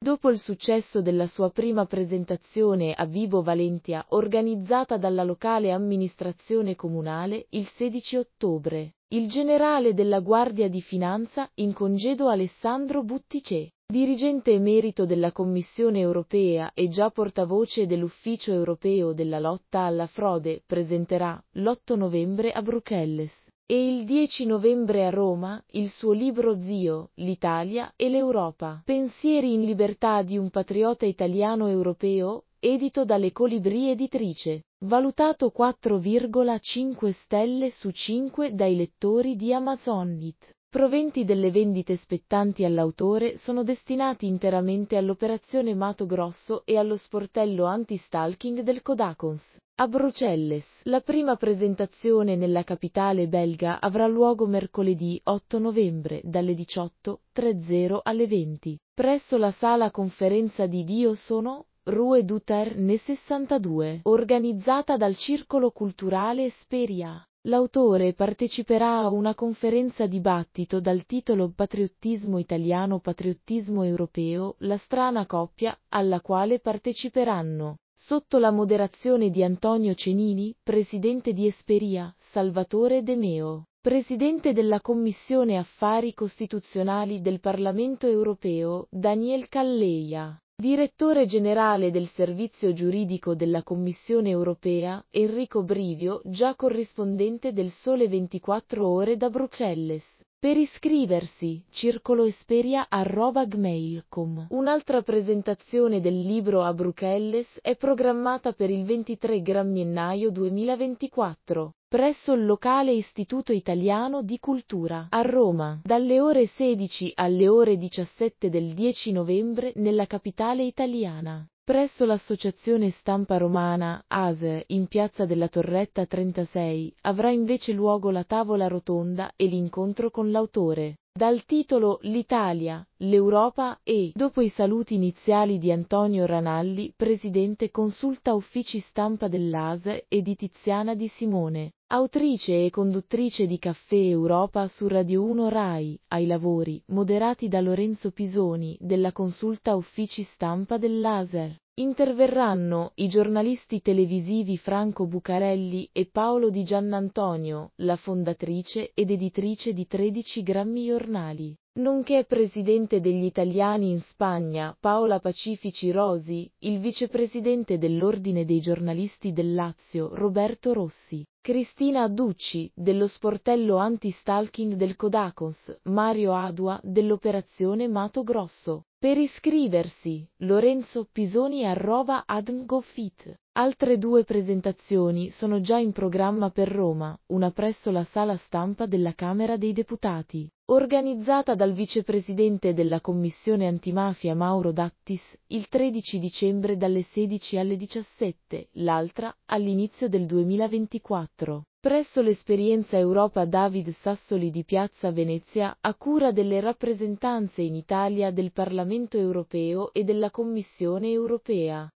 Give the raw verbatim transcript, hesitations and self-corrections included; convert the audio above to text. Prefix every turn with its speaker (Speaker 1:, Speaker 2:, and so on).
Speaker 1: Dopo il successo della sua prima presentazione a Vibo Valentia, organizzata dalla locale amministrazione comunale, il sedici ottobre, il generale della Guardia di Finanza, in congedo Alessandro Buttiglione, dirigente emerito della Commissione europea e già portavoce dell'Ufficio europeo della lotta alla frode, presenterà, l'otto novembre a Bruxelles e il dieci novembre a Roma, il suo libro Zio, l'Italia e l'Europa. Pensieri in libertà di un patriota italiano europeo, edito dalle Colibri Editrice, valutato quattro virgola cinque stelle su cinque dai lettori di Amazonit. Proventi delle vendite spettanti all'autore sono destinati interamente all'operazione Mato Grosso e allo sportello anti-stalking del Codacons. A Bruxelles, la prima presentazione nella capitale belga avrà luogo mercoledì otto novembre dalle diciotto e trenta alle venti, presso la sala conferenza di Dio Sono, Rue du Terne sessantadue, organizzata dal Circolo Culturale Esperia. L'autore parteciperà a una conferenza dibattito dal titolo Patriottismo italiano, patriottismo europeo, la strana coppia, alla quale parteciperanno, sotto la moderazione di Antonio Cenini, presidente di Esperia, Salvatore De Meo, presidente della Commissione Affari Costituzionali del Parlamento Europeo, Daniel Calleja, direttore generale del servizio giuridico della Commissione Europea, Enrico Brivio, già corrispondente del Sole ventiquattro Ore da Bruxelles. Per iscriversi, circoloesperia arroba gmail punto com. Un'altra presentazione del libro a Bruxelles è programmata per il ventitré gennaio duemilaventiquattro, presso il locale Istituto Italiano di Cultura, a Roma, dalle ore sedici alle ore diciassette del dieci novembre nella capitale italiana. Presso l'Associazione Stampa Romana, A S E, in Piazza della Torretta trentasei, avrà invece luogo la tavola rotonda e l'incontro con l'autore. Dal titolo L'Italia, l'Europa e, dopo i saluti iniziali di Antonio Ranalli, presidente consulta uffici stampa dell'A S E, e di Tiziana Di Simone, autrice e conduttrice di Caffè Europa su Radio uno Rai, ai lavori, moderati da Lorenzo Pisoni, della consulta uffici stampa dell'A S E. Interverranno i giornalisti televisivi Franco Bucarelli e Paolo Di Giannantonio, la fondatrice ed editrice di tredici Grammi Giornali, nonché presidente degli italiani in Spagna Paola Pacifici Rosi, il vicepresidente dell'Ordine dei giornalisti del Lazio Roberto Rossi, Cristina Ducci, dello sportello anti-stalking del Codacons, Mario Adua, dell'operazione Mato Grosso. Per iscriversi, Lorenzo Pisoni arroba adngofit. Altre due presentazioni sono già in programma per Roma, una presso la sala stampa della Camera dei Deputati, organizzata dal vicepresidente della Commissione Antimafia Mauro Dattis, il tredici dicembre dalle sedici alle diciassette, l'altra, all'inizio del duemilaventiquattro. Presso l'Esperienza Europa David Sassoli di Piazza Venezia, a cura delle rappresentanze in Italia del Parlamento Europeo e della Commissione Europea.